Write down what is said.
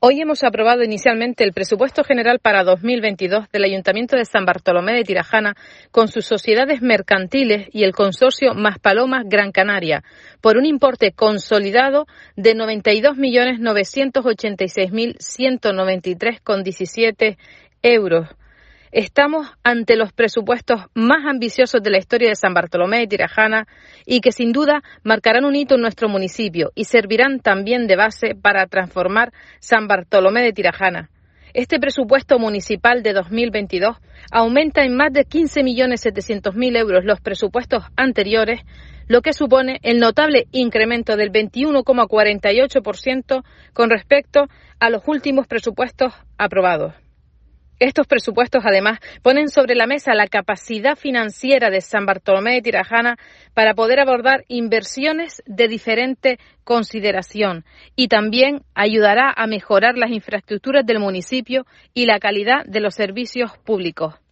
Hoy hemos aprobado inicialmente el presupuesto general para 2022 del Ayuntamiento de San Bartolomé de Tirajana con sus sociedades mercantiles y el consorcio Maspalomas Gran Canaria por un importe consolidado de 92.986.193,17 euros. Estamos ante los presupuestos más ambiciosos de la historia de San Bartolomé de Tirajana y que sin duda marcarán un hito en nuestro municipio y servirán también de base para transformar San Bartolomé de Tirajana. Este presupuesto municipal de 2022 aumenta en más de 15.700.000 euros los presupuestos anteriores, lo que supone el notable incremento del 21,48% con respecto a los últimos presupuestos aprobados. Estos presupuestos, además, ponen sobre la mesa la capacidad financiera de San Bartolomé de Tirajana para poder abordar inversiones de diferente consideración y también ayudará a mejorar las infraestructuras del municipio y la calidad de los servicios públicos.